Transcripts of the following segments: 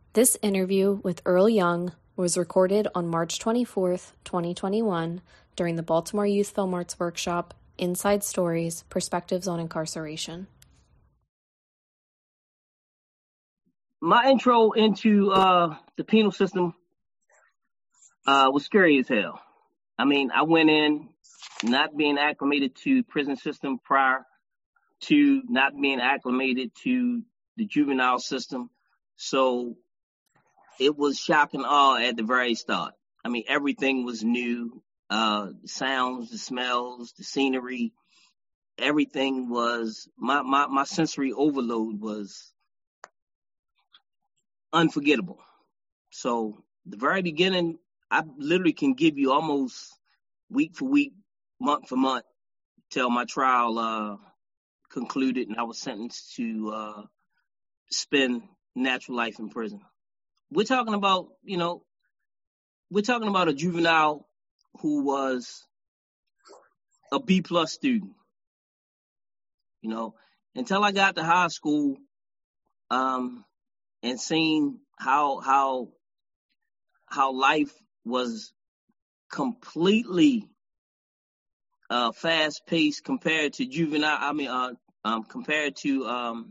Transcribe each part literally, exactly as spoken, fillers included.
This interview with Earl Young was recorded on March twenty-fourth, twenty twenty-one, during the Baltimore Youth Film Arts Workshop, Inside Stories, Perspectives on Incarceration. My intro into uh, the penal system uh, was scary as hell. I mean, I went in not being acclimated to prison system prior to not being acclimated to the juvenile system. So it was shock and awe at the very start. I mean, everything was new. Uh, the sounds, the smells, the scenery, everything was, my, my, my sensory overload was unforgettable. So the very beginning, I literally can give you almost week for week, month for month, till my trial uh, concluded and I was sentenced to uh, spend natural life in prison. We're talking about, you know, we're talking about a juvenile who was a B plus student. You know, until I got to high school, um, and seen how how how life was completely uh, fast paced compared to juvenile. I mean, uh, um, compared to um,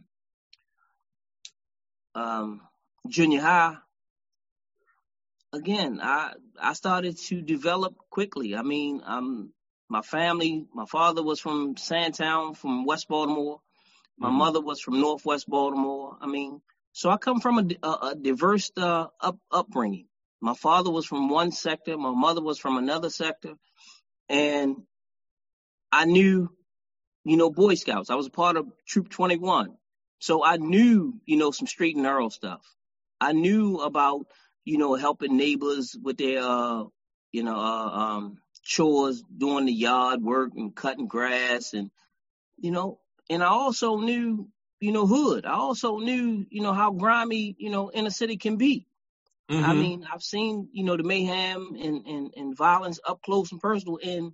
um, junior high. Again, I I started to develop quickly. I mean, um, my family, my father was from Sandtown, from West Baltimore. My mm-hmm. mother was from Northwest Baltimore. I mean, so I come from a, a, a diverse uh, up, upbringing. My father was from one sector. My mother was from another sector. And I knew, you know, Boy Scouts. I was a part of Troop twenty-one. So I knew, you know, some straight and narrow stuff. I knew about, you know, helping neighbors with their, uh, you know, uh, um, chores, doing the yard work and cutting grass. And, you know, and I also knew, you know, hood. I also knew, you know, how grimy, you know, inner city can be. Mm-hmm. I mean, I've seen, you know, the mayhem and, and, and violence up close and personal. And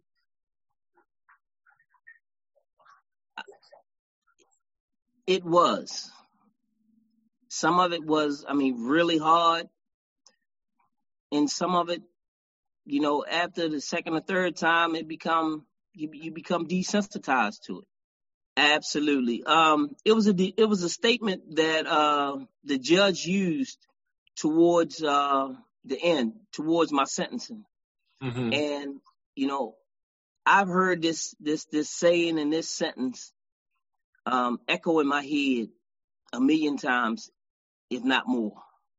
it was. Some of it was, I mean, really hard. And some of it, you know, after the second or third time, it become, you, you become desensitized to it. Absolutely. Um, it was a it was a statement that uh, the judge used towards uh, the end, towards my sentencing. Mm-hmm. And you know, I've heard this this this saying in this sentence um, echo in my head a million times, if not more.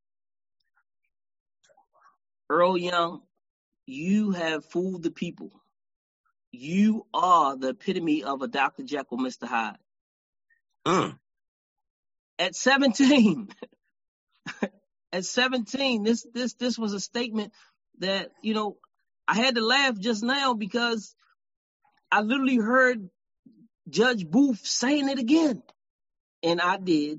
Earl Young, you have fooled the people. You are the epitome of a Doctor Jekyll, Mister Hyde. Mm. At seventeen, at seventeen, this this this was a statement that, you know, I had to laugh just now because I literally heard Judge Booth saying it again. And I did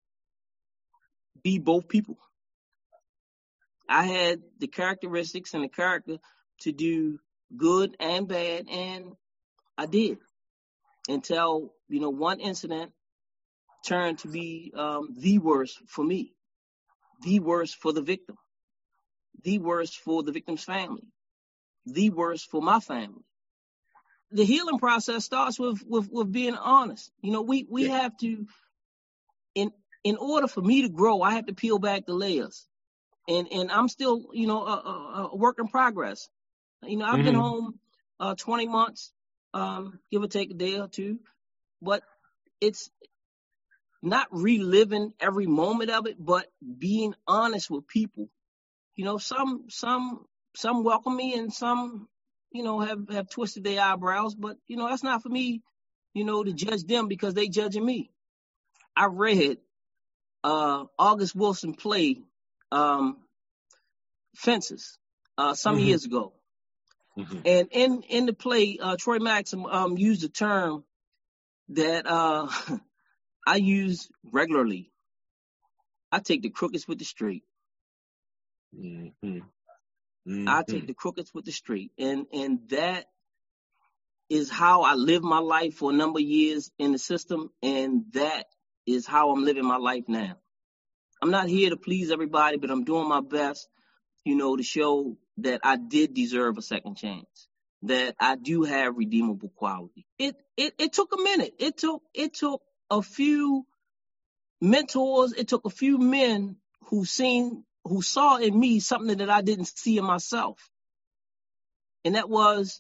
be both people. I had the characteristics and the character to do good and bad, and I did, until, you know, one incident turned to be um, the worst for me, the worst for the victim, the worst for the victim's family, the worst for my family. The healing process starts with with, with being honest. You know, we we yeah. have to, in in order for me to grow, I have to peel back the layers, and and I'm still, you know, a, a, a work in progress. You know, I've mm-hmm. been home uh, twenty months, um, give or take a day or two, but it's not reliving every moment of it, but being honest with people. You know, some some some welcome me and some, you know, have, have twisted their eyebrows, but, you know, that's not for me, you know, to judge them because they judging me. I read uh, August Wilson play um, Fences uh, some mm-hmm. years ago. Mm-hmm. And in, in the play, uh, Troy Maxim um, used a term that uh, I use regularly. I take the crookeds with the straight. Mm-hmm. Mm-hmm. I take the crookeds with the straight. And, and that is how I lived my life for a number of years in the system. And that is how I'm living my life now. I'm not here to please everybody, but I'm doing my best, you know, to show that I did deserve a second chance, that I do have redeemable quality. It it it took a minute. It took it took a few mentors. It took a few men who seen who saw in me something that I didn't see in myself, and that was,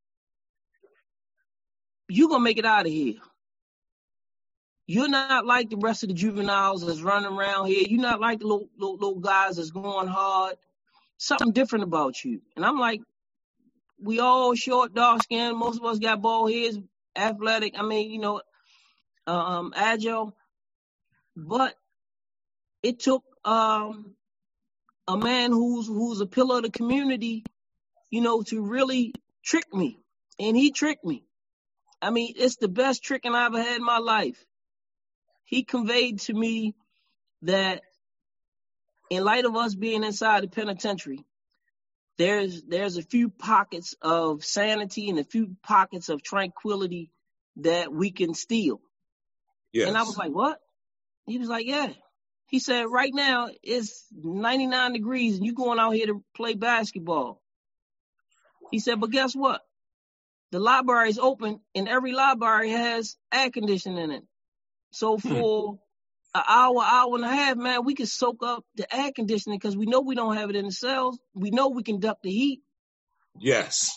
you're gonna make it out of here. You're not like the rest of the juveniles that's running around here. You're not like the little, little, little guys that's going hard. Something different about you. And I'm like, we all short, dark skinned. Most of us got bald heads, athletic. I mean, you know, um, agile. But it took um, a man who's who's a pillar of the community, you know, to really trick me. And he tricked me. I mean, it's the best tricking I ever had in my life. He conveyed to me that in light of us being inside the penitentiary, there's there's a few pockets of sanity and a few pockets of tranquility that we can steal. Yes. And I was like, what? He was like, yeah. He said, right now it's ninety-nine degrees and you're going out here to play basketball. He said, but guess what? The library is open and every library has air conditioning in it. So for an hour, hour and a half, man, we can soak up the air conditioning because we know we don't have it in the cells. We know we can duck the heat. Yes.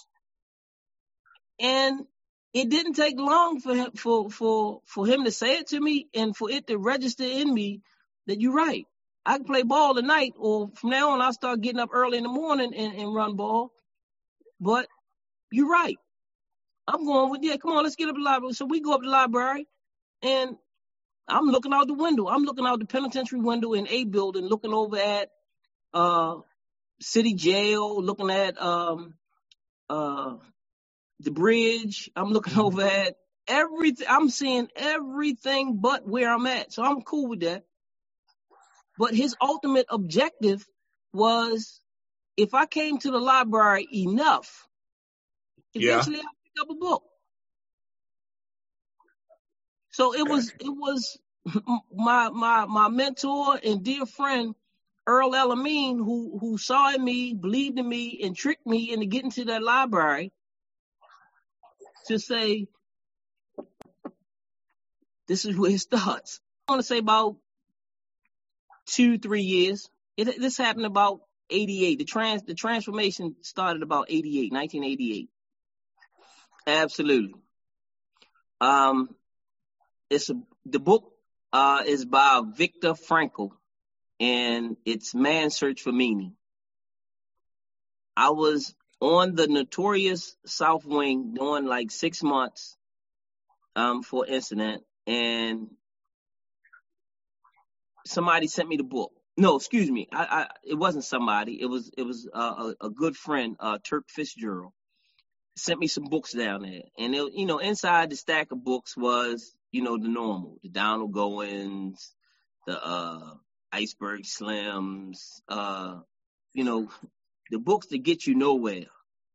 And it didn't take long for him, for, for, for him to say it to me and for it to register in me that you're right. I can play ball at night, or from now on, I'll start getting up early in the morning and, and run ball. But you're right. I'm going with, yeah, come on, let's get up to the library. So we go up to the library and I'm looking out the window. I'm looking out the penitentiary window in A building, looking over at uh, city jail, looking at um, uh, the bridge. I'm looking over at everything. I'm seeing everything but where I'm at. So I'm cool with that. But his ultimate objective was, if I came to the library enough, eventually yeah. I'd pick up a book. So it was it was my my my mentor and dear friend Earl El-Amin who who saw in me, believed in me, and tricked me into getting to that library to say, this is where it starts. I want to say about two, three years. It, this happened about eighty-eight. The trans the transformation started about eighty-eight, nineteen eighty-eight. Absolutely. Um. It's a, the book uh, is by Viktor Frankl, and it's Man's Search for Meaning. I was on the notorious South Wing doing like six months um, for an incident, and somebody sent me the book. No, excuse me, I, I, it wasn't somebody. It was it was uh, a, a good friend, uh, Turk Fitzgerald, sent me some books down there, and it, you know, inside the stack of books was, you know, the normal, the Donald Goins, the uh, Iceberg Slims, uh, you know, the books that get you nowhere.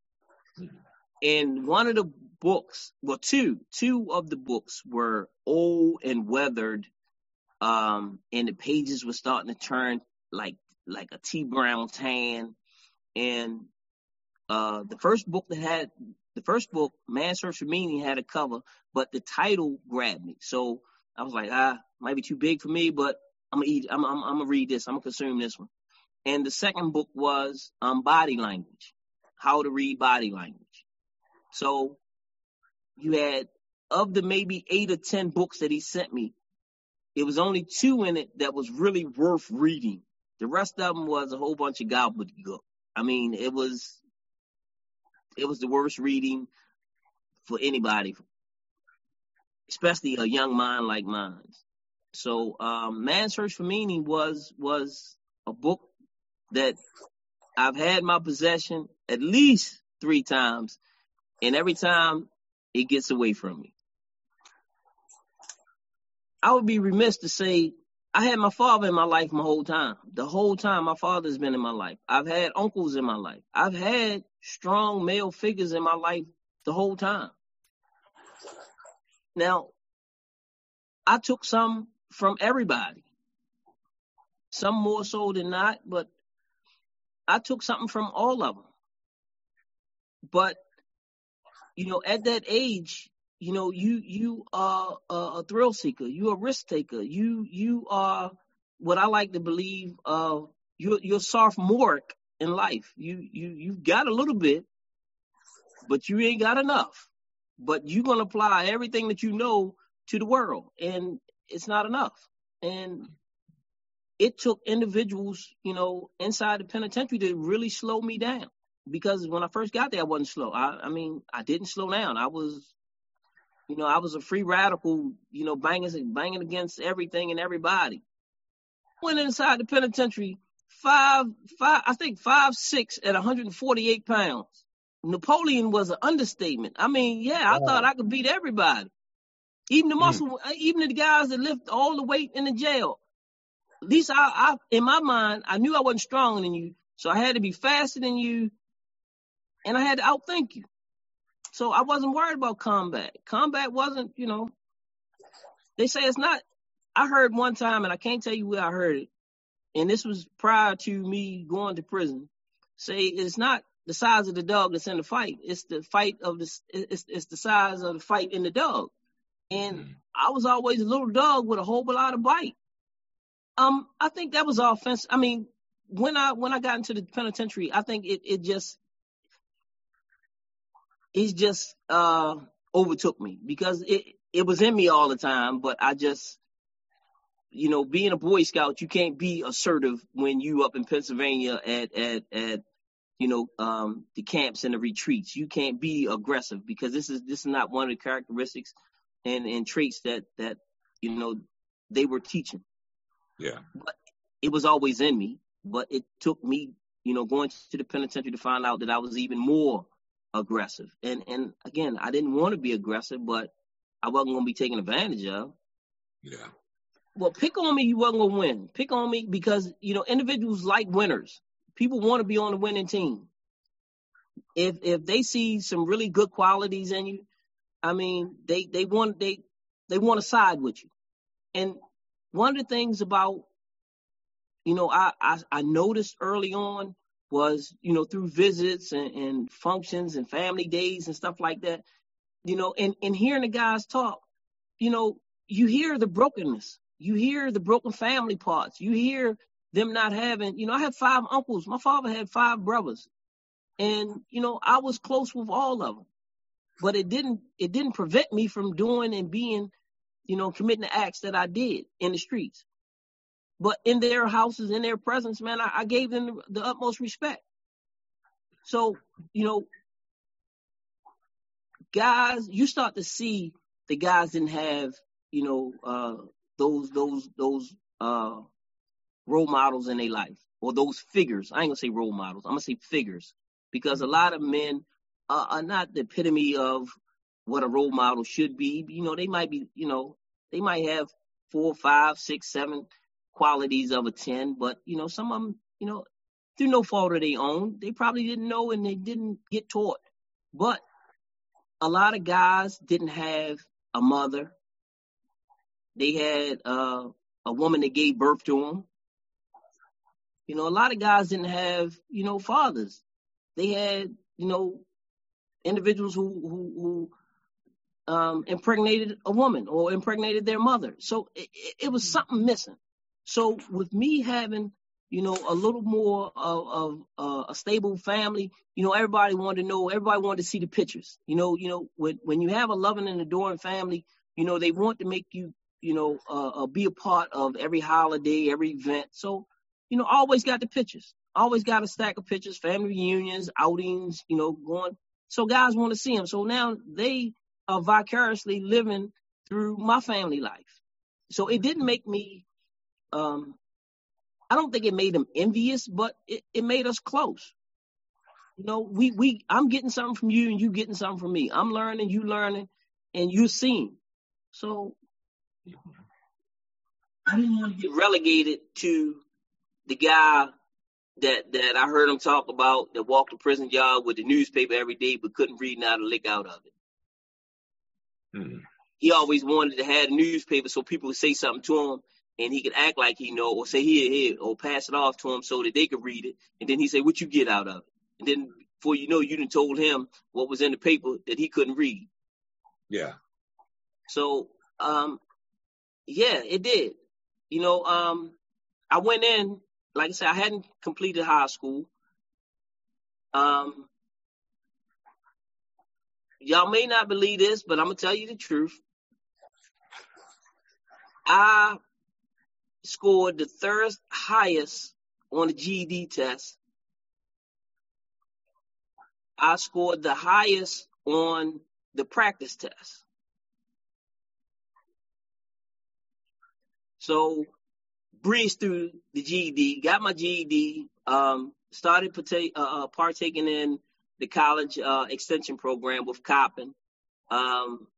And one of the books, well, two, two of the books were old and weathered, um, and the pages were starting to turn like like a tea brown tan. And uh, the first book that had The first book, Man's Search for Meaning, had a cover, but the title grabbed me. So I was like, ah, might be too big for me, but I'm gonna eat. I'm, I'm, I'm gonna read this. I'm gonna consume this one. And the second book was um, Body Language, How to Read Body Language. So you had, of the maybe eight or ten books that he sent me, it was only two in it that was really worth reading. The rest of them was a whole bunch of gobbledygook. I mean, it was. It was the worst reading for anybody, especially a young mind like mine. So, um, Man's Search for Meaning was was a book that I've had in my possession at least three times, and every time it gets away from me. I would be remiss to say I had my father in my life my whole time. The whole time my father's been in my life. I've had uncles in my life. I've had strong male figures in my life the whole time. Now, I took some from everybody. some more so than not, but I took something from all of them. But, you know, at that age, you know, you you are a, a thrill seeker. You're a risk taker. You you are what I like to believe. Uh, you're you're sophomoric in life. You you you've got a little bit, but you ain't got enough. But you're gonna apply everything that you know to the world, and it's not enough. And it took individuals, you know, inside the penitentiary to really slow me down. Because when I first got there, I wasn't slow. I, I mean, I didn't slow down. I was, you know, I was a free radical, you know, banging, banging against everything and everybody. Went inside the penitentiary, five, five, I think five, six at one hundred forty-eight pounds. Napoleon was an understatement. I mean, yeah, I wow. thought I could beat everybody. Even the muscle, mm. even the guys that lift all the weight in the jail. At least I, I, in my mind, I knew I wasn't stronger than you. So I had to be faster than you. And I had to outthink you. So I wasn't worried about combat. Combat wasn't, you know, they say it's not. I heard one time, and I can't tell you where I heard it, and this was prior to me going to prison, say it's not the size of the dog that's in the fight. It's the fight of the, it's, it's the size of the fight in the dog. And mm. I was always a little dog with a whole lot of bite. Um, I think that was offensive. I mean, when I when I got into the penitentiary, I think it it just, It just uh, overtook me because it, it was in me all the time. But I just, you know, being a Boy Scout, you can't be assertive when you up in Pennsylvania at, at, at you know, um, the camps and the retreats. You can't be aggressive because this is this is not one of the characteristics and, and traits that, that, you know, they were teaching. Yeah. But it was always in me. But it took me, you know, going to the penitentiary to find out that I was even more aggressive. And and again, I didn't want to be aggressive, but I wasn't going to be taken advantage of. Yeah. Well, pick on me, you wasn't going to win. Pick on me because, you know, individuals like winners. People want to be on the winning team. If if they see some really good qualities in you, I mean, they they want they they want to side with you. And one of the things about, you know, I I, I noticed early on was, you know, through visits and, and functions and family days and stuff like that, you know, and, and hearing the guys talk, you know, you hear the brokenness. You hear the broken family parts. You hear them not having, you know, I had five uncles. My father had five brothers. And, you know, I was close with all of them. But it didn't, it didn't prevent me from doing and being, you know, committing the acts that I did in the streets. But in their houses, in their presence, man, I, I gave them the, the utmost respect. So, you know, guys, you start to see the guys didn't have, you know, uh, those those those uh, role models in their life or those figures. I ain't gonna say role models. I'm gonna say figures because a lot of men uh, are not the epitome of what a role model should be. You know, they might be, you know, they might have four, five, six, seven qualities of a ten, but, you know, some of them, you know, through no fault of their own, they probably didn't know and they didn't get taught. But a lot of guys didn't have a mother. They had uh, a woman that gave birth to them. You know, a lot of guys didn't have, you know, fathers. They had, you know, individuals who who, who um, impregnated a woman or impregnated their mother. So it, it was something missing. So with me having, you know, a little more of, of uh, a stable family, you know, everybody wanted to know, everybody wanted to see the pictures. You know, you know, when when you have a loving and adoring family, you know, they want to make you, you know, uh, uh, be a part of every holiday, every event. So, you know, always got the pictures, always got a stack of pictures, family reunions, outings, you know, going. So guys want to see them. So now they are vicariously living through my family life. So it didn't make me, um, I don't think it made them envious, but it, it made us close. You know, we, we, I'm getting something from you and you getting something from me. I'm learning, you learning, and you're seeing. So I didn't want to get relegated to the guy that, that I heard him talk about that walked the prison yard with the newspaper every day, but couldn't read not a lick out of it. Hmm. He always wanted to have a newspaper so people would say something to him. and he could act like he know, or say here, here, or pass it off to him so that they could read it. And then he say, what you get out of it? And then before you know, you done told him what was in the paper that he couldn't read. Yeah. So, um, yeah, it did. You know, um, I went in, like I said, I hadn't completed high school. Um, y'all may not believe this, but I'm going to tell you the truth. I scored the third highest on the G E D test. I scored the highest on the practice test. So, breezed through the G E D, got my G E D, um, started partake, uh, partaking in the college uh, extension program with Coppin. Um,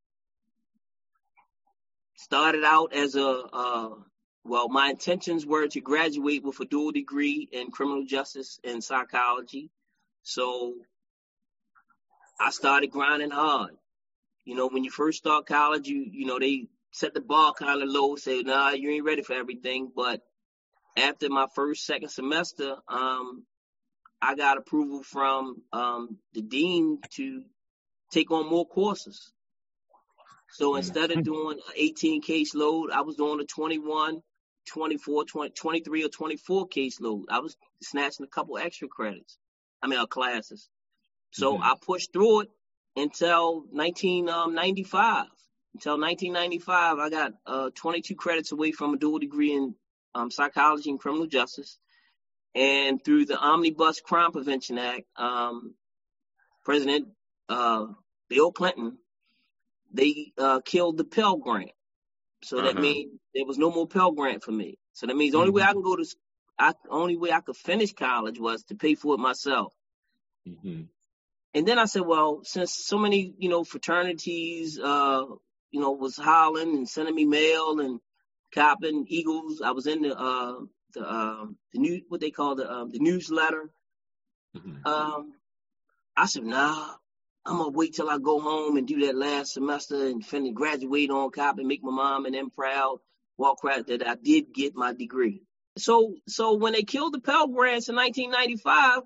started out as a, uh, well, my intentions were to graduate with a dual degree in criminal justice and psychology. So I started grinding hard. You know, when you first start college, you you know, they set the bar kind of low, say, nah, you ain't ready for everything. But after my first, second semester, um, I got approval from um, the dean to take on more courses. So instead of doing an eighteen case load, I was doing a twenty-one, twenty-four, twenty, twenty-three or twenty-four case load. I was snatching a couple extra credits. I mean, uh, classes. So mm-hmm. I pushed through it until nineteen ninety-five. Until nineteen ninety-five, I got uh, twenty-two credits away from a dual degree in um, psychology and criminal justice. And through the Omnibus Crime Prevention Act, um, President uh, Bill Clinton, they uh, killed the Pell Grant. So uh-huh. that means there was no more Pell Grant for me. So that means the only mm-hmm. way I can go to, I, only way I could finish college was to pay for it myself. Mm-hmm. And then I said, well, since so many, you know, fraternities, uh, you know, was hollering and sending me mail and Coppin, Eagles, I was in the, uh, the, um, the new, what they call the, um, the newsletter. Mm-hmm. Um, I said, nah, I'm going to wait till I go home and do that last semester and finish, graduate on Coppin, make my mom and them proud, walk proud that I did get my degree. So, so when they killed the Pell Grants in nineteen ninety-five,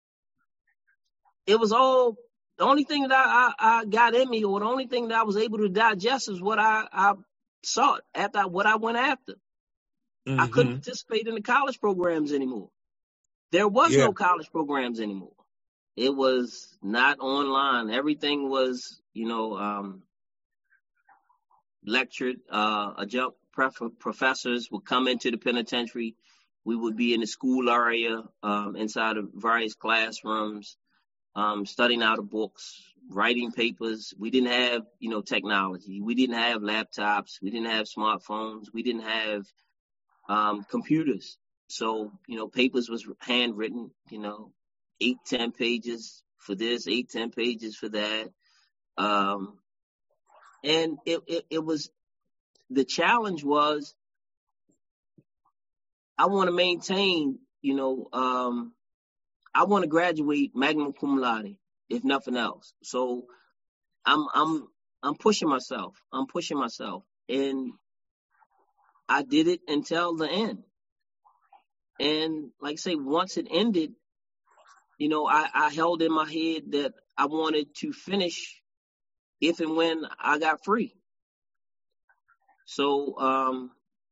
it was all, the only thing that I, I, I got in me, or the only thing that I was able to digest is what I, I sought after I, what I went after. Mm-hmm. I couldn't participate in the college programs anymore. There was yeah. no college programs anymore. It was not online. Everything was, you know, um, lectured. Uh, adjunct pref- professors would come into the penitentiary. We would be in the school area, um, inside of various classrooms, um, studying out of books, writing papers. We didn't have, you know, technology. We didn't have laptops. We didn't have smartphones. We didn't have um, computers. So, you know, papers was handwritten, you know, eight, ten pages for this, eight, ten pages for that. Um, and it, it, it was, the challenge was, I want to maintain, you know, um, I want to graduate magna cum laude, if nothing else. So I'm, I'm, I'm pushing myself. I'm pushing myself. And I did it until the end. And like I say, once it ended, you know, I, I held in my head that I wanted to finish if and when I got free. So um,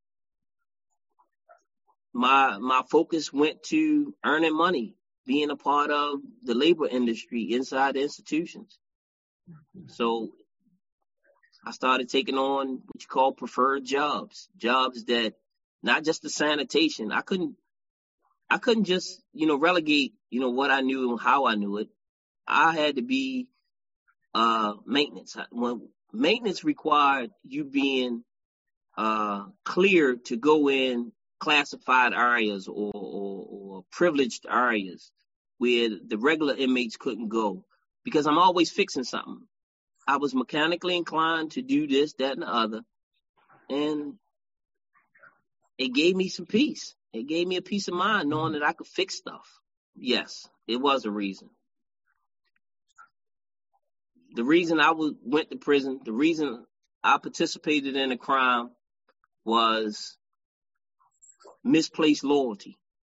my my focus went to earning money, being a part of the labor industry inside the institutions. So I started taking on what you call preferred jobs, jobs that not just the sanitation. I couldn't, I couldn't just, you know, relegate, you know, what I knew and how I knew it. I had to be uh, maintenance. When maintenance required you being uh, clear to go in classified areas or, or, or privileged areas where the regular inmates couldn't go, because I'm always fixing something. I was mechanically inclined to do this, that, and the other. And it gave me some peace. It gave me a peace of mind knowing that I could fix stuff. Yes, it was a reason. The reason I was, went to prison, the reason I participated in a crime was misplaced loyalty.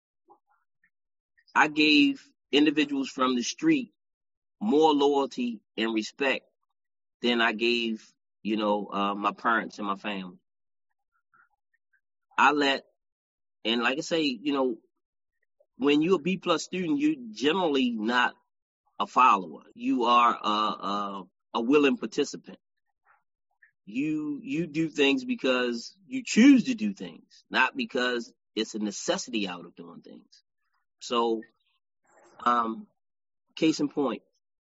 I gave individuals from the street more loyalty and respect than I gave, you know, uh, my parents and my family. I let, and like I say, you know, when you're a B plus student, you're generally not a follower. You are a, a, a willing participant. You you do things because you choose to do things, not because it's a necessity out of doing things. So, um, case in point,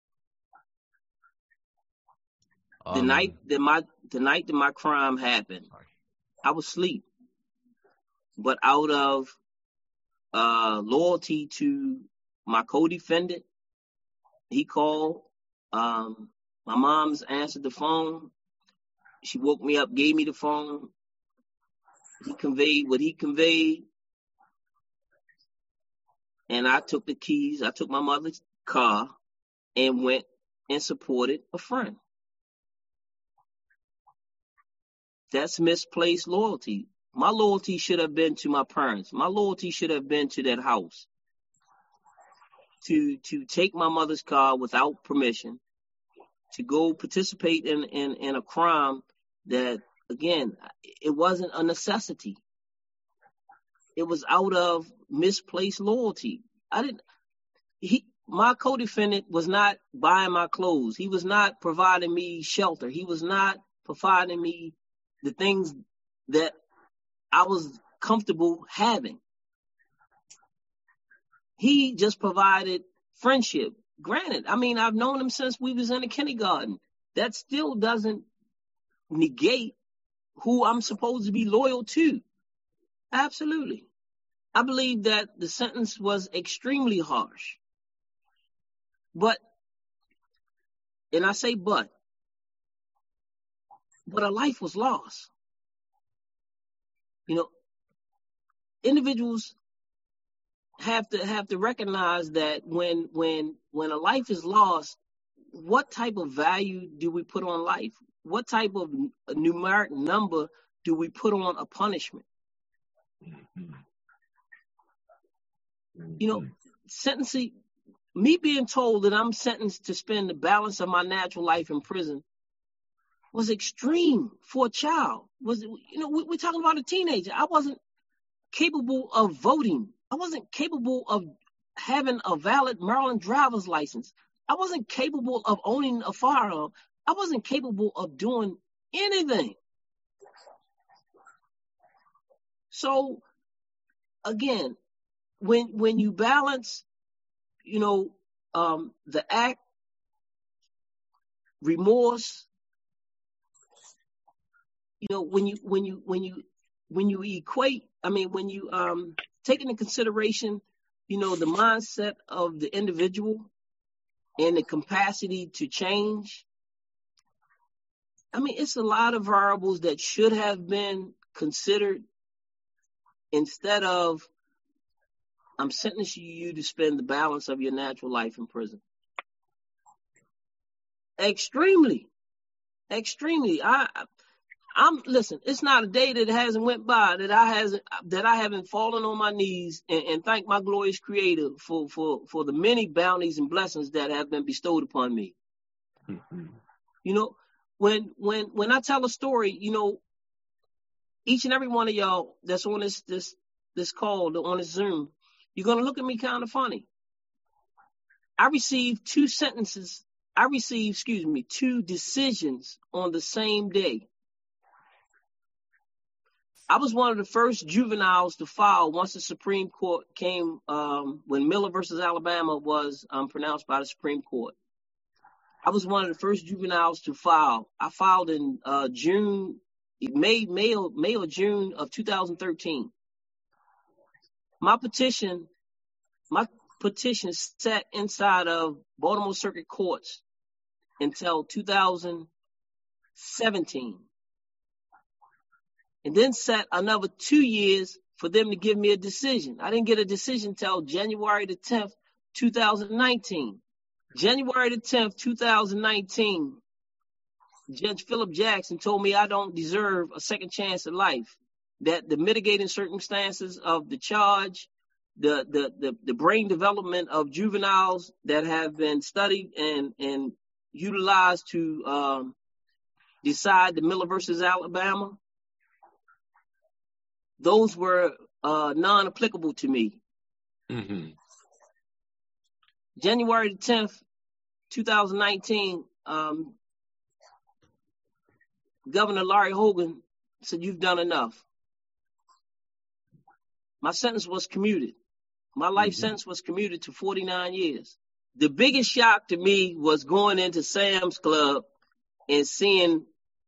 the Um, night that my the night that my crime happened, sorry. I was asleep, but out of uh, loyalty to my co-defendant, he called. Um, my mom's answered the phone. She woke me up, gave me the phone. He conveyed what he conveyed. And I took the keys. I took my mother's car and went and supported a friend. That's misplaced loyalty. My loyalty should have been to my parents. My loyalty should have been to that house. To to take my mother's car without permission, to go participate in, in, in a crime that, again, it wasn't a necessity. It was out of misplaced loyalty. I didn't, he, my co-defendant was not buying my clothes. He was not providing me shelter. He was not providing me the things that I was comfortable having. He just provided friendship. Granted, I mean, I've known him since we was in the kindergarten. That still doesn't negate who I'm supposed to be loyal to. Absolutely. I believe that the sentence was extremely harsh. But, and I say but, but a life was lost. You know, individuals have to have to recognize that when when when a life is lost, what type of value do we put on life? What type of numeric number do we put on a punishment? You know, sentencing, me being told that I'm sentenced to spend the balance of my natural life in prison was extreme for a child. Was, you know, we, we're talking about a teenager. I wasn't capable of voting. I wasn't capable of having a valid Maryland driver's license. I wasn't capable of owning a firearm. I wasn't capable of doing anything. So, again, when when you balance, you know, um, the act, remorse, you know, when you when you when you when you equate, I mean, when you um, take into consideration, you know, the mindset of the individual and the capacity to change. I mean, it's a lot of variables that should have been considered instead of, I'm sentencing you to spend the balance of your natural life in prison. Extremely, extremely. I, I'm listen. It's not a day that hasn't went by that I hasn't that I haven't fallen on my knees and, and thanked my glorious Creator for for for the many bounties and blessings that have been bestowed upon me. Mm-hmm. You know, when when when I tell a story, you know, each and every one of y'all that's on this this this call, on this Zoom, you're gonna look at me kind of funny. I received two sentences. I received, excuse me, two decisions on the same day. I was one of the first juveniles to file once the Supreme Court came, um, when Miller versus Alabama was um, pronounced by the Supreme Court. I was one of the first juveniles to file. I filed in uh, June, May, May, or, May or June of two thousand thirteen. My petition, my petition sat inside of Baltimore Circuit Courts until two thousand seventeen. And then sat another two years for them to give me a decision. I didn't get a decision till January the tenth, two thousand nineteen. January the tenth, two thousand nineteen, Judge Philip Jackson told me I don't deserve a second chance at life. that the mitigating circumstances of the charge, the, the, the, the brain development of juveniles that have been studied and, and utilized to um, decide the Miller versus Alabama, those were uh, non-applicable to me. Mm-hmm. January the tenth, twenty nineteen, um, Governor Larry Hogan said, "You've done enough." My sentence was commuted. My life mm-hmm. sentence was commuted to forty-nine years. The biggest shock to me was going into Sam's Club and seeing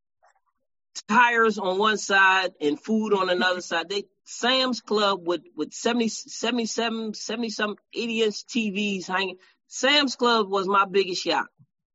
tires on one side and food on another side. They Sam's Club with, with seventy, seventy-seven, seventy some eighty inch T Vs hanging. Sam's Club was my biggest shock.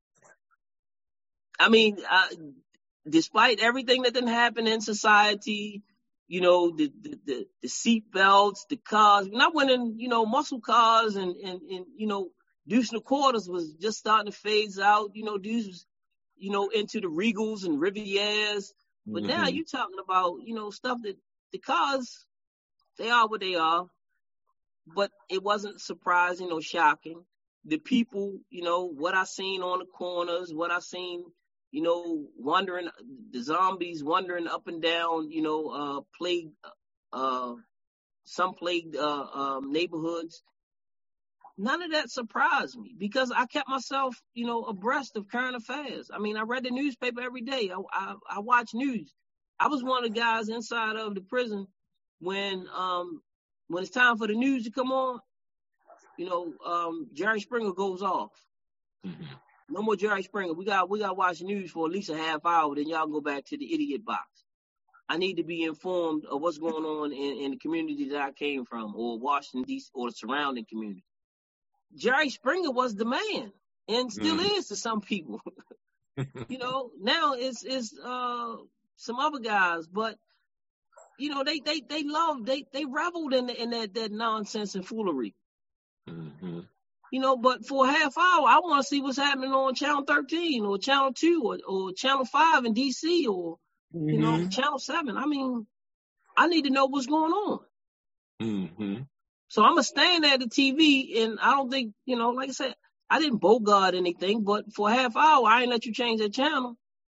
I mean, uh, despite everything that didn't happen in society, you know, the, the, the, the seat belts, the cars, when I went in, you know, muscle cars and, and, and, you know, deuce and a quarters was just starting to phase out, you know, deuce was, you know, into the Regals and Rivieres. But mm-hmm. now you're talking about, you know, stuff that the cars, they are what they are, but it wasn't surprising or shocking. The people, you know, what I seen on the corners, what I seen, you know, wandering, the zombies wandering up and down, you know, uh, plague, uh, some plagued, uh, um, neighborhoods. None of that surprised me because I kept myself, you know, abreast of current affairs. I mean, I read the newspaper every day. I, I, I watch news. I was one of the guys inside of the prison when, um, when it's time for the news to come on, you know, um, Jerry Springer goes off. Mm-hmm. No more Jerry Springer. We got we got to watch the news for at least a half hour. Then y'all go back to the idiot box. I need to be informed of what's going on in, in the community that I came from, or Washington D C, or the surrounding community. Jerry Springer was the man, and still mm. is to some people. You know, now it's it's uh, some other guys, but you know they they they love they they reveled in the, in that that nonsense and foolery. Mm-hmm. You know, but for a half hour, I want to see what's happening on Channel thirteen or Channel two or, or Channel five in D C or, mm-hmm. you know, Channel seven. I mean, I need to know what's going on. Mm-hmm. So I'm going to stand at the T V, and I don't think, you know, like I said, I didn't bogart anything, but for a half hour, I ain't let you change that channel.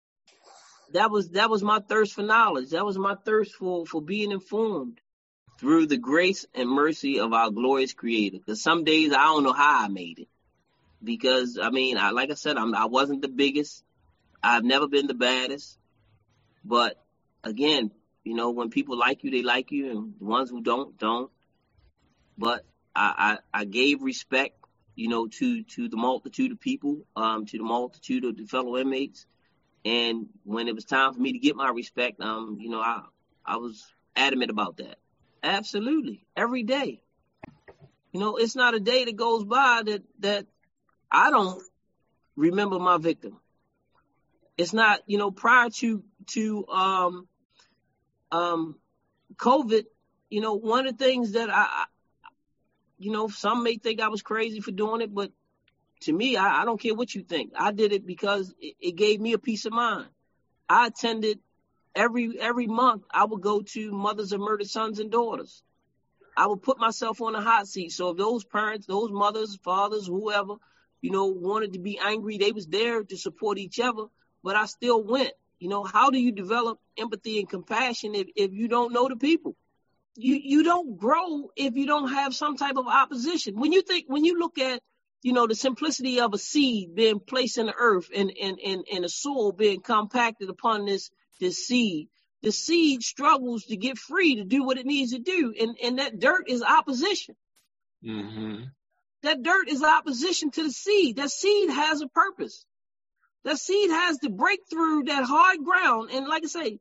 That was that was my thirst for knowledge. That was my thirst for, for being informed through the grace and mercy of our glorious Creator. Because some days I don't know how I made it. Because, I mean, I, like I said, I'm, I wasn't the biggest. I've never been the baddest. But, again, you know, when people like you, they like you. And the ones who don't, don't. But I, I, I gave respect, you know, to, to the multitude of people, um, to the multitude of the fellow inmates. And when it was time for me to get my respect, um, you know, I, I was adamant about that. Absolutely. Every day. You know, it's not a day that goes by that, that I don't remember my victim. It's not, you know, prior to, to, um, um, COVID, you know, one of the things that I, I, you know, some may think I was crazy for doing it, but to me, I, I don't care what you think. I did it because it, it gave me a peace of mind. I attended Every every month, I would go to mothers of murdered sons and daughters. I would put myself on the hot seat. So if those parents, those mothers, fathers, whoever, you know, wanted to be angry, they was there to support each other. But I still went. You know, how do you develop empathy and compassion if, if you don't know the people? You you don't grow if you don't have some type of opposition. When you think, when you look at, you know, the simplicity of a seed being placed in the earth and and and, and the soil being compacted upon this. This seed, the seed struggles to get free to do what it needs to do. And, and that dirt is opposition. Mm-hmm. That dirt is opposition to the seed. That seed has a purpose. That seed has to break through that hard ground. And like I say,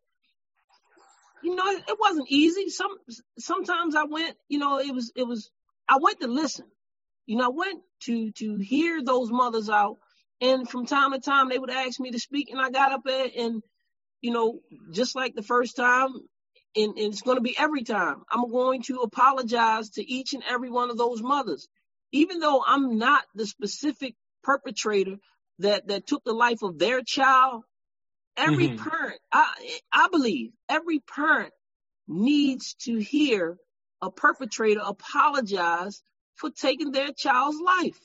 you know, it, it wasn't easy. Some, sometimes I went, you know, it was, it was, I went to listen. You know, I went to, to hear those mothers out. And from time to time, they would ask me to speak. And I got up there and, you know, just like the first time, and, and it's going to be every time, I'm going to apologize to each and every one of those mothers. Even though I'm not the specific perpetrator that, that took the life of their child, every mm-hmm. parent, I, I believe, every parent needs to hear a perpetrator apologize for taking their child's life.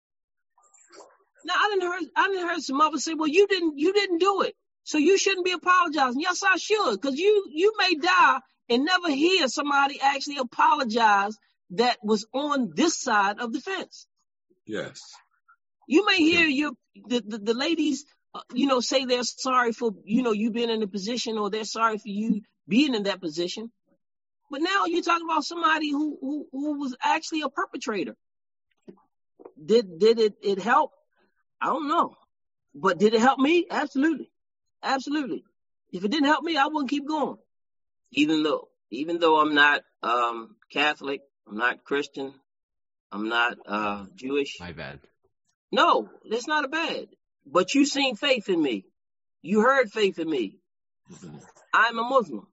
Now, I didn't heard, I didn't heard some mothers say, well, you didn't, you didn't do it, so you shouldn't be apologizing. Yes, I should, because you, you may die and never hear somebody actually apologize that was on this side of the fence. Yes. You may hear your the, the, the ladies, uh, you know, say they're sorry for, you know, you being in a position, or they're sorry for you being in that position. But now you're talking about somebody who who, who was actually a perpetrator. Did did it, it help? I don't know. But did it help me? Absolutely. Absolutely. If it didn't help me, I wouldn't keep going. Even though, even though I'm not um, Catholic, I'm not Christian, I'm not uh, Jewish. My bad. No, that's not a bad. But you seen faith in me. You heard faith in me. Mm-hmm. I'm a Muslim.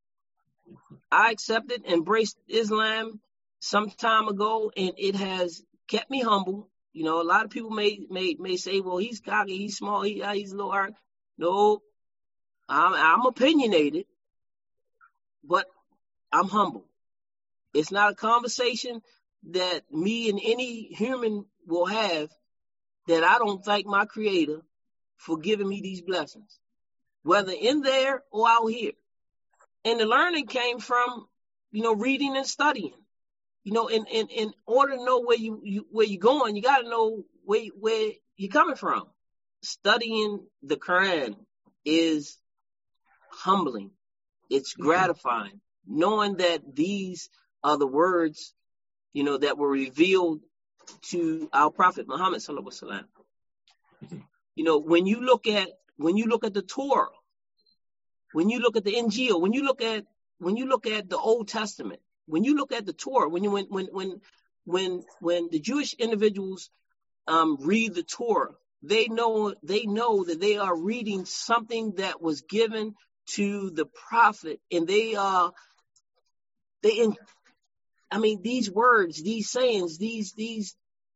I accepted, embraced Islam some time ago, and it has kept me humble. You know, a lot of people may may may say, well, he's cocky, he's small, he, he's a little hard. No, I'm, I'm opinionated, but I'm humble. It's not a conversation that me and any human will have that I don't thank my Creator for giving me these blessings, whether in there or out here. And the learning came from, you know, reading and studying. You know, in, in, in order to know where you, you where you're going, you got to know where where you're coming from. Studying the Quran is humbling. It's gratifying, knowing that these are the words, you know, that were revealed to our Prophet Muhammad sallallahu alaihi wasallam. You know, when you look at when you look at the Torah, when you look at the Injil, when you look at when you look at the Old Testament, when you look at the Torah, when you when when when when when the Jewish individuals um, read the Torah, they know they know that they are reading something that was given to the prophet, and they are they. In, I mean, these words, these sayings, these these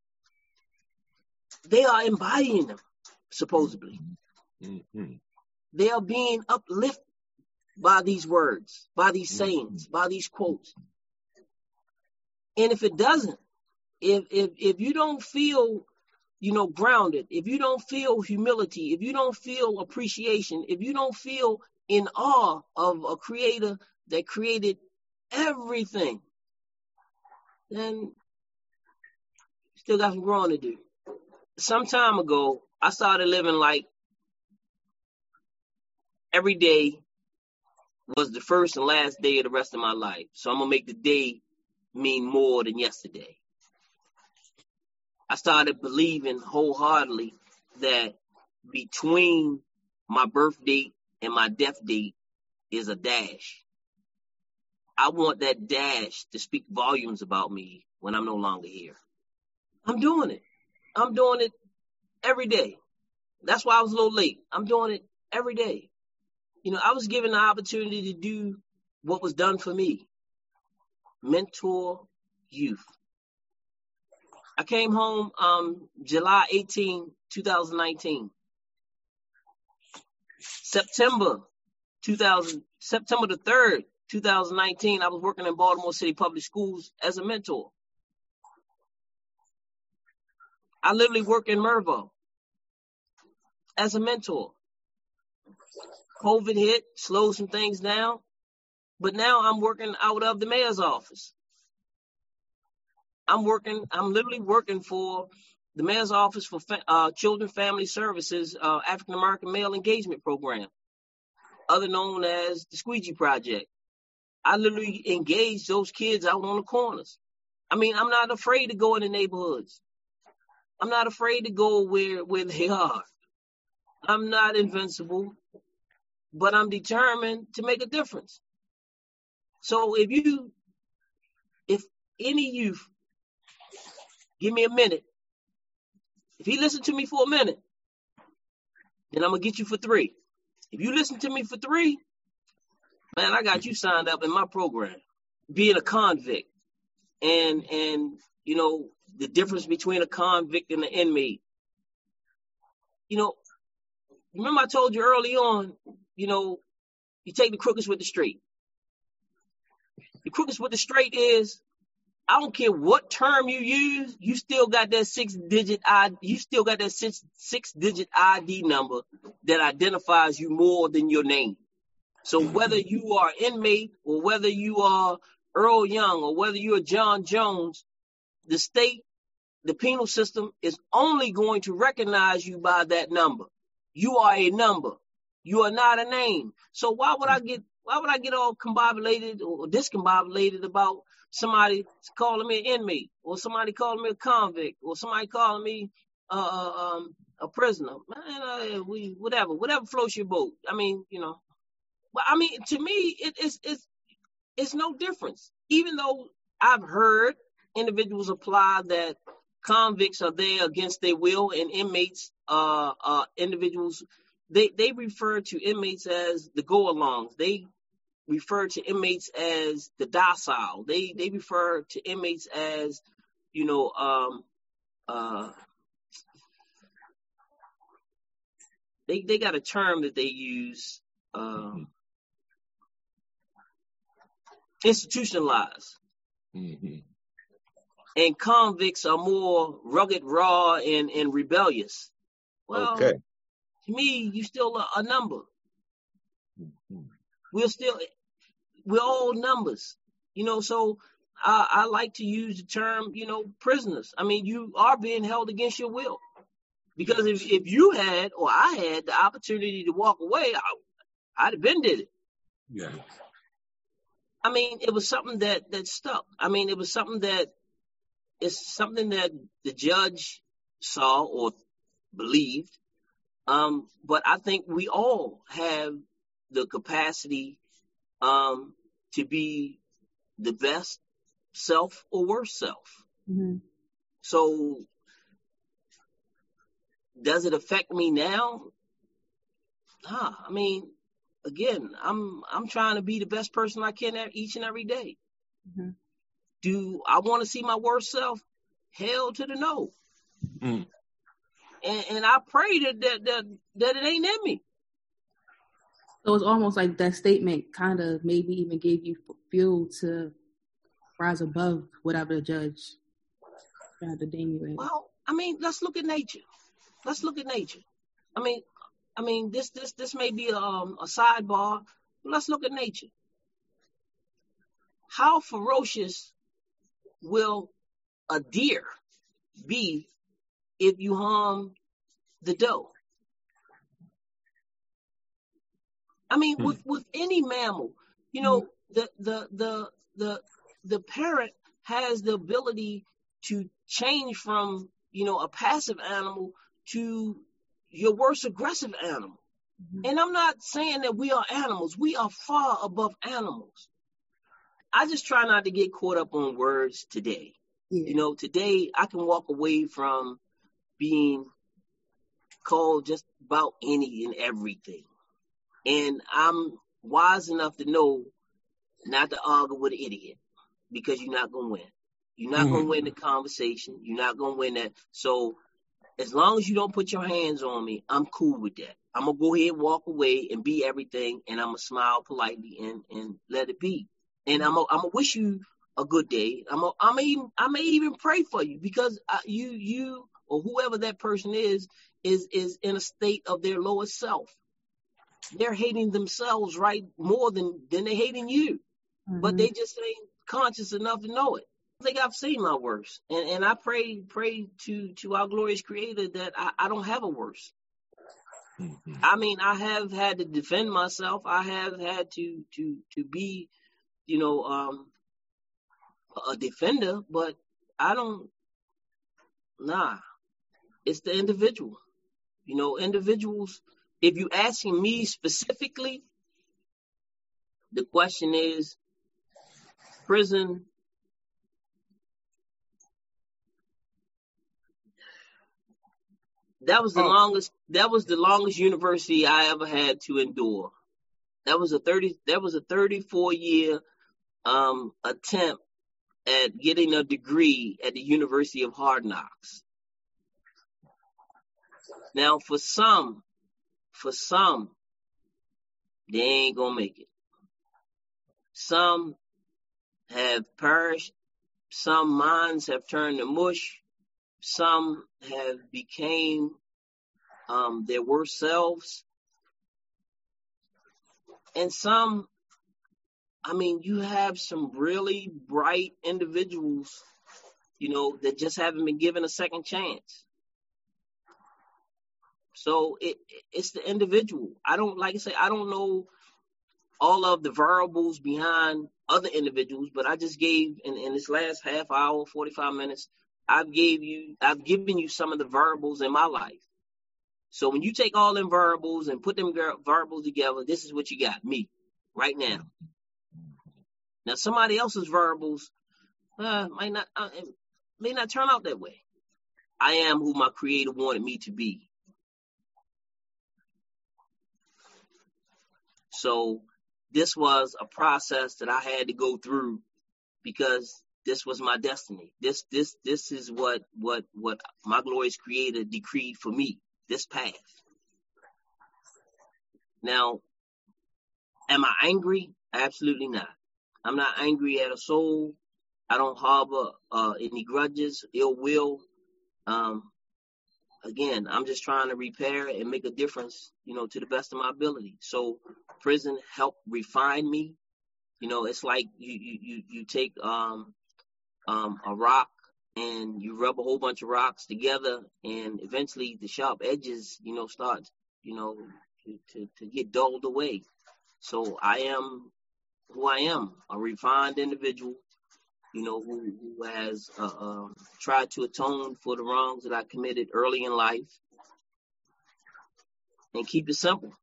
they are embodying them, supposedly. Mm-hmm. They are being uplifted by these words, by these sayings, by these quotes. And if it doesn't, if if if you don't feel, you know, grounded, if you don't feel humility, if you don't feel appreciation, if you don't feel in awe of a creator that created everything, then you still got some growing to do. Some time ago, I started living like every day was the first and last day of the rest of my life. So I'm going to make the day mean more than yesterday. I started believing wholeheartedly that between my birth date and my death date is a dash. I want that dash to speak volumes about me when I'm no longer here. I'm doing it. I'm doing it every day. That's why I was a little late. I'm doing it every day. You know, I was given the opportunity to do what was done for me. Mentor youth. I came home um, July eighteenth, twenty nineteen. September two thousand, September the third, twenty nineteen, I was working in Baltimore City Public Schools as a mentor. I literally work in Mervo as a mentor. COVID hit, slowed some things down, but now I'm working out of the mayor's office. I'm working, I'm literally working for the mayor's office for uh, Children Family Services, uh, African American Male Engagement Program, other known as the Squeegee Project. I literally engage those kids out on the corners. I mean, I'm not afraid to go in the neighborhoods. I'm not afraid to go where, where they are. I'm not invincible, but I'm determined to make a difference. So if you, if any youth, give me a minute. If he listen to me for a minute, then I'm going to get you for three. If you listen to me for three, man, I got you signed up in my program. Being a convict and, and, you know, the difference between a convict and an inmate. You know, remember I told you early on, you know, you take the crookeds with the straight. The crooked with the straight is, I don't care what term you use, you still got that six digit I D, you still got that six six digit I D number that identifies you more than your name. So whether you are inmate or whether you are Earl Young or whether you are John Jones, the state, the penal system is only going to recognize you by that number. You are a number. You are not a name. So why would I get why would I get all combobulated or discombobulated about somebody calling me an inmate or somebody calling me a convict or somebody calling me uh, um, a prisoner? Man, uh, we whatever, whatever floats your boat. I mean, you know. But I mean, to me, it, it's it's it's no difference. Even though I've heard individuals apply that convicts are there against their will and inmates, uh, uh, individuals, they, they refer to inmates as the go-alongs. They refer to inmates as the docile. They they refer to inmates as, you know, um, uh, they they got a term that they use, um, institutionalized. Mm-hmm. And convicts are more rugged, raw, and, and rebellious. Well, okay. To me, you still a, a number. Mm-hmm. We're still, we're all numbers. You know, so I, I like to use the term, you know, prisoners. I mean, you are being held against your will. Because if, if you had, or I had the opportunity to walk away, I, I'd have been did it. Yeah. I mean, it was something that, that stuck. I mean, it was something that, it's something that the judge saw or believed. Um, but I think we all have the capacity um, to be the best self or worst self. Mm-hmm. So does it affect me now? Nah, I mean, again, I'm I'm trying to be the best person I can each and every day. Mm-hmm. Do I want to see my worst self? Hell to the no. Mm. And, and I pray that, that that that it ain't in me. So it's almost like that statement kind of maybe even gave you fuel to rise above whatever the judge tried to deem you as. Well, I mean, let's look at nature. Let's look at nature. I mean, I mean, this this this may be a, um, a sidebar, but let's look at nature. How ferocious will a deer be if you harm the doe? I mean, Hmm. with, with any mammal, you know, the, the, the, the, the parent has the ability to change from, you know, a passive animal to your worst aggressive animal. Mm-hmm. And I'm not saying that we are animals. We are far above animals. I just try not to get caught up on words today. Yeah. You know, today I can walk away from being called just about any and everything. And I'm wise enough to know not to argue with an idiot because you're not going to win. You're not Mm-hmm. going to win the conversation. You're not going to win that. So as long as you don't put your hands on me, I'm cool with that. I'm going to go ahead and walk away and be everything, and I'm going to smile politely and, and let it be. And I'm going I'm to wish you a good day. I'm a, I may even, I may even pray for you because I, you you or whoever that person is is is in a state of their lowest self. They're hating themselves right more than than they're hating you, Mm-hmm. but they just ain't conscious enough to know it. I think I've seen my worst, and and I pray pray to to our glorious Creator that I, I don't have a worst. Mm-hmm. I mean, I have had to defend myself. I have had to to to be, you know, um, a defender, but I don't. Nah, it's the individual. You know, individuals. If you asking me specifically, the question is, prison. That was the Oh. longest. That was the longest university I ever had to endure. That was a thirty. That was a thirty-four year um, attempt at getting a degree at the University of Hard Knocks. Now, for some, for some, they ain't gonna make it. Some, have perished. Some minds have turned to mush. Some have became um, their worst selves. And some, I mean, you have some really bright individuals, you know, that just haven't been given a second chance. So it, it's the individual. I don't, like I say, I don't know all of the variables behind other individuals, but I just gave in, in this last half hour, forty-five minutes, I've gave you, I've given you some of the variables in my life. So when you take all them variables and put them variables together, this is what you got, me, right now. Now somebody else's variables uh, might not, uh, may not turn out that way. I am who my Creator wanted me to be. So this was a process that I had to go through because this was my destiny. This, this, this is what, what, what my glorious Creator decreed for me, this path. Now, am I angry? Absolutely not. I'm not angry at a soul. I don't harbor uh, any grudges, ill will. Um, again, I'm just trying to repair and make a difference, you know, to the best of my ability. So prison helped refine me. You know, it's like you you you, you take um um a rock and you rub a whole bunch of rocks together, and eventually the sharp edges, you know, start, you know, to, to, to get dulled away. So I am who I am, a refined individual, you know, who, who has uh, um, tried to atone for the wrongs that I committed early in life and keep it simple.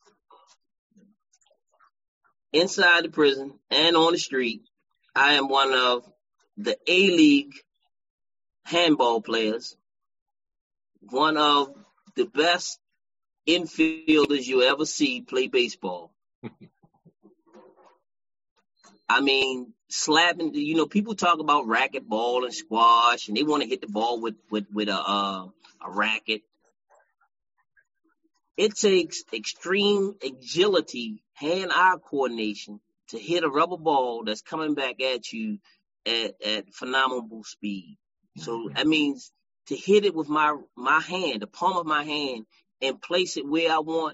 Inside the prison and on the street, I am one of the A-League handball players, one of the best infielders you ever see play baseball. I mean, slapping, you know, people talk about racquetball and squash, and they want to hit the ball with, with, with a, uh, a racket. It takes extreme agility, hand-eye coordination to hit a rubber ball that's coming back at you at, at phenomenal speed. So that means to hit it with my, my hand, the palm of my hand, and place it where I want.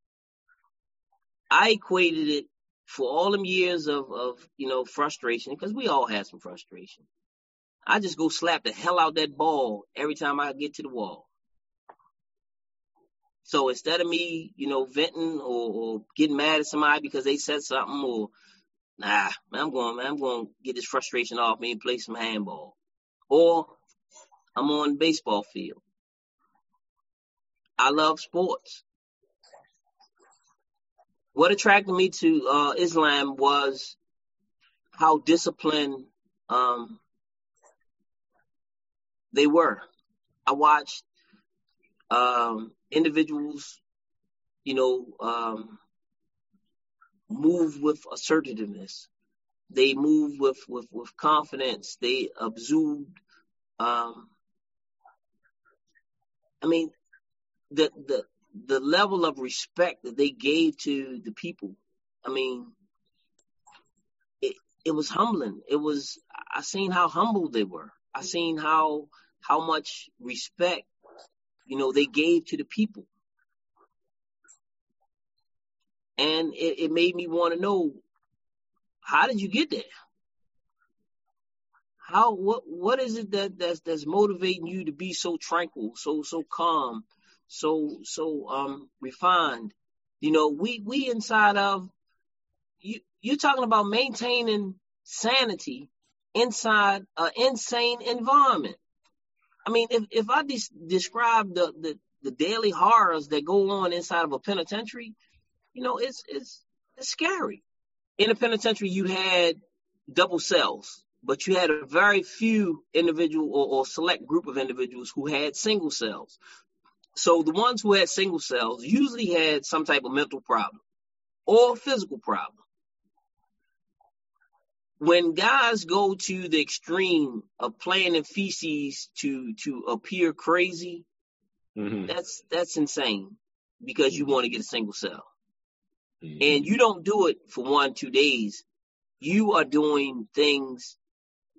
I equated it for all them years of, of, you know, frustration, because we all have some frustration. I just go slap the hell out that ball every time I get to the wall. So instead of me, you know, venting or, or getting mad at somebody because they said something, or, nah, man, I'm going, man, I'm going to get this frustration off me and play some handball. Or I'm on the baseball field. I love sports. What attracted me to uh, Islam was how disciplined um, they were. I watched um, individuals, you know, um, move with assertiveness. They move with, with, with confidence. They absorbed. Um, I mean, the the the level of respect that they gave to the people. I mean, it it was humbling. It was, I seen how humble they were. I seen how how much respect, you know, they gave to the people. And it, it made me want to know, how did you get there? How what what is it that that's that's motivating you to be so tranquil, so so calm, so so um refined? You know, we we inside of you. You're talking about maintaining sanity inside an insane environment. I mean, if if I de- describe the, the the daily horrors that go on inside of a penitentiary, you know, it's it's it's scary. In a penitentiary, you had double cells, but you had a very few individual or, or select group of individuals who had single cells. So the ones who had single cells usually had some type of mental problem or physical problem. When guys go to the extreme of playing in feces to to appear crazy, mm-hmm. that's that's insane, because you want to get a single cell. Mm-hmm. And you don't do it for one, two days. You are doing things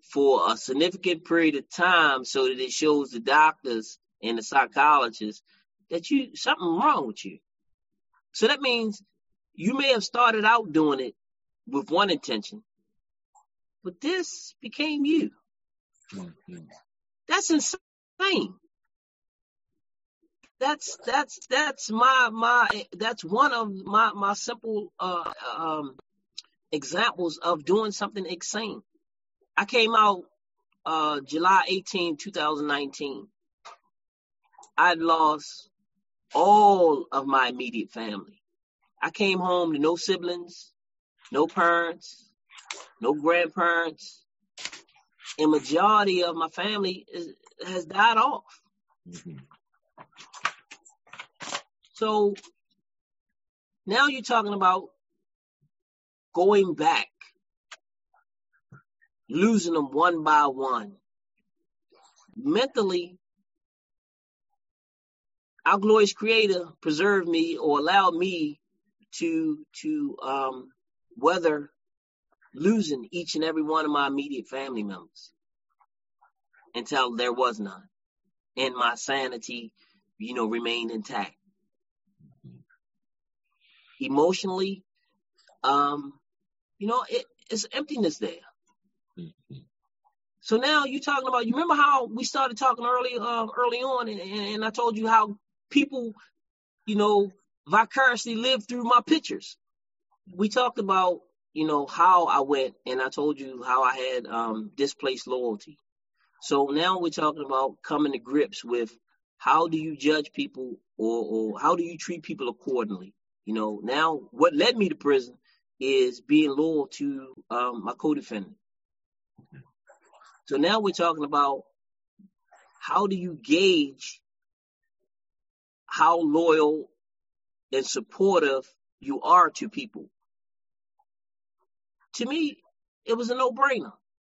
for a significant period of time so that it shows the doctors and the psychologists that you something wrong with you. So that means you may have started out doing it with one intention, but this became you. Mm-hmm. That's insane. That's that's that's my my that's one of my my simple uh, um, examples of doing something insane. I came out uh, July eighteenth, twenty nineteen. I'd lost all of my immediate family. I came home to no siblings, no parents, no grandparents, and majority of my family is, has died off. Mm-hmm. So now you're talking about going back, losing them one by one. Mentally, our glorious Creator preserved me or allowed me to to um, weather losing each and every one of my immediate family members until there was none, and my sanity, you know, remained intact. Emotionally, um, you know, it, it's emptiness there. Mm-hmm. So now you're talking about, you remember how we started talking early, uh, early on, and, and I told you how people, you know, vicariously live through my pictures. We talked about, you know, how I went, and I told you how I had um, displaced loyalty. So now we're talking about coming to grips with how do you judge people, or, or how do you treat people accordingly? You know, now what led me to prison is being loyal to um, my co-defendant. So now we're talking about how do you gauge how loyal and supportive you are to people. To me, it was a no-brainer.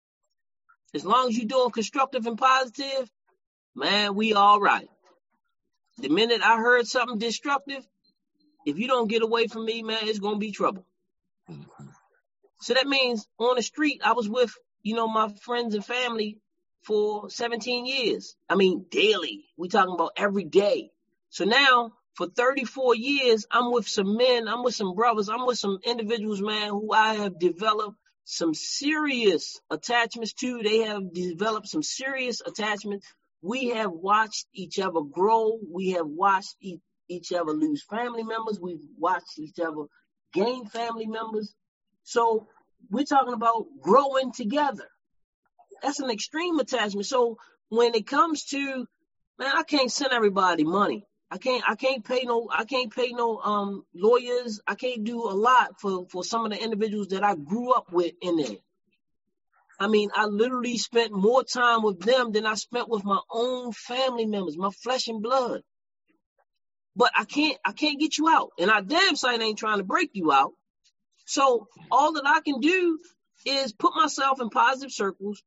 As long as you're doing constructive and positive, man, we all right. The minute I heard something destructive, if you don't get away from me, man, it's going to be trouble. Mm-hmm. So that means on the street, I was with, you know, my friends and family for seventeen years. I mean, daily. We talking about every day. So now for thirty-four years, I'm with some men, I'm with some brothers, I'm with some individuals, man, who I have developed some serious attachments to. They have developed some serious attachments. We have watched each other grow. We have watched each, each other lose family members. We've watched each other gain family members. So we're talking about growing together. That's an extreme attachment. So when it comes to, man, I can't send everybody money. I can't, I can't pay no, I can't pay no um lawyers. I can't do a lot for, for some of the individuals that I grew up with in there. I mean, I literally spent more time with them than I spent with my own family members, my flesh and blood. But I can't, I can't get you out, and I damn sight ain't trying to break you out. So all that I can do is put myself in positive circles,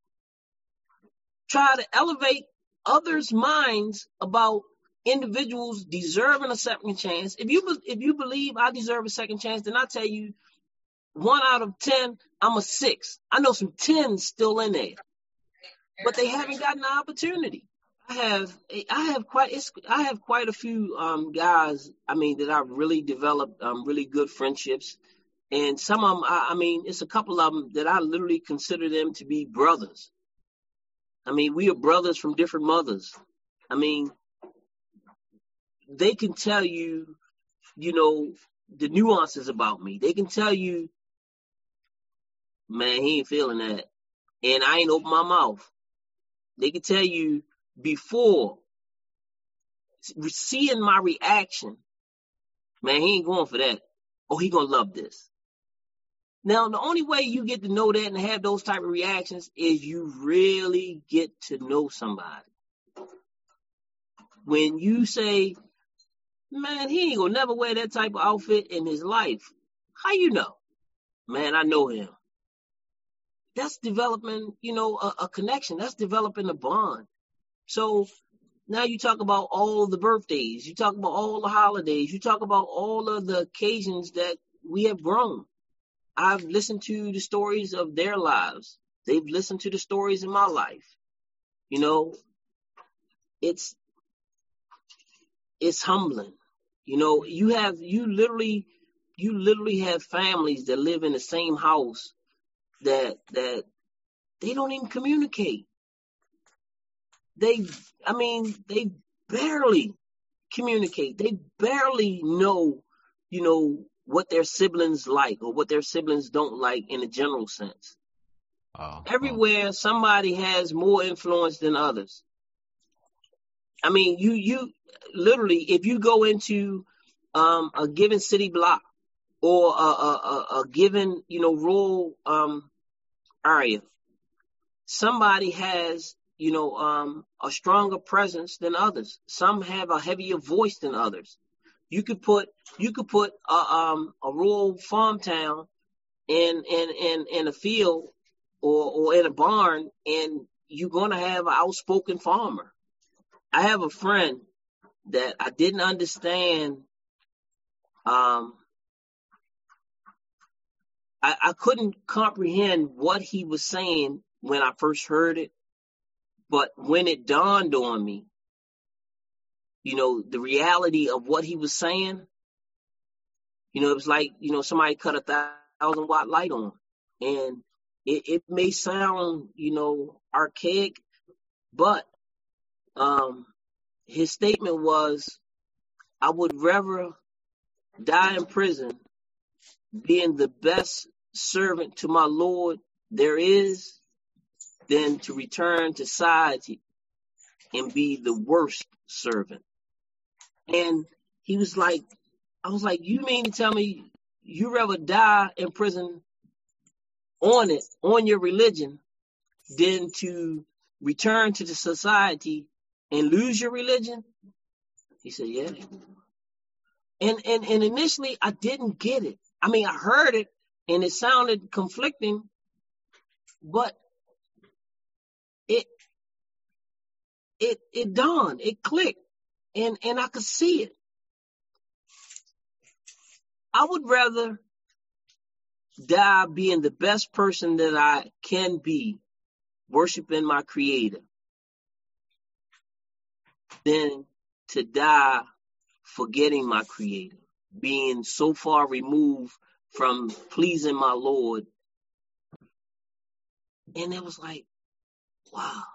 try to elevate others' minds about individuals deserving a second chance. If you if you believe I deserve a second chance, then I tell you, one out of ten, I'm a six. I know some tens still in there, but they haven't gotten the opportunity. I have I have quite it's, I have quite a few um, guys. I mean, that I've really developed um, really good friendships, and some of them. I, I mean, it's a couple of them that I literally consider them to be brothers. I mean, we are brothers from different mothers. I mean, they can tell you, you know, the nuances about me. They can tell you, man, he ain't feeling that, and I ain't open my mouth. They can tell you before seeing my reaction, man, he ain't going for that. Oh, he gonna love this. Now, the only way you get to know that and have those type of reactions is you really get to know somebody. When you say, man, he ain't gonna never wear that type of outfit in his life. How you know? Man, I know him. That's developing, you know, a, a connection. That's developing a bond. So now you talk about all the birthdays. You talk about all the holidays. You talk about all of the occasions that we have grown. I've listened to the stories of their lives. They've listened to the stories in my life. You know, it's it's humbling. You know, you have you literally you literally have families that live in the same house that that they don't even communicate. They, I mean, they barely communicate. They barely know, you know, what their siblings like or what their siblings don't like in a general sense. Oh, Everywhere, somebody has more influence than others. I mean, you you literally, if you go into um, a given city block or a, a, a, a given, you know, rural um, area, somebody has, you know, um, a stronger presence than others. Some have a heavier voice than others. You could put you could put a, um, a rural farm town in in in in a field or or in a barn, and you're gonna have an outspoken farmer. I have a friend that I didn't understand. Um, I, I couldn't comprehend what he was saying when I first heard it, but when it dawned on me, you know, the reality of what he was saying, you know, it was like, you know, somebody cut a thousand watt light on. And it, it may sound, you know, archaic, but um, his statement was, I would rather die in prison being the best servant to my Lord there is than to return to society and be the worst servant. And he was like, I was like, you mean to tell me you rather die in prison on it, on your religion, than to return to the society and lose your religion? He said, yeah. And, and, and initially I didn't get it. I mean, I heard it and it sounded conflicting, but it, it, it dawned, it clicked, and, and I could see it. I would rather die being the best person that I can be, worshiping my Creator, than to die forgetting my Creator, being so far removed from pleasing my Lord. And it was like, wow.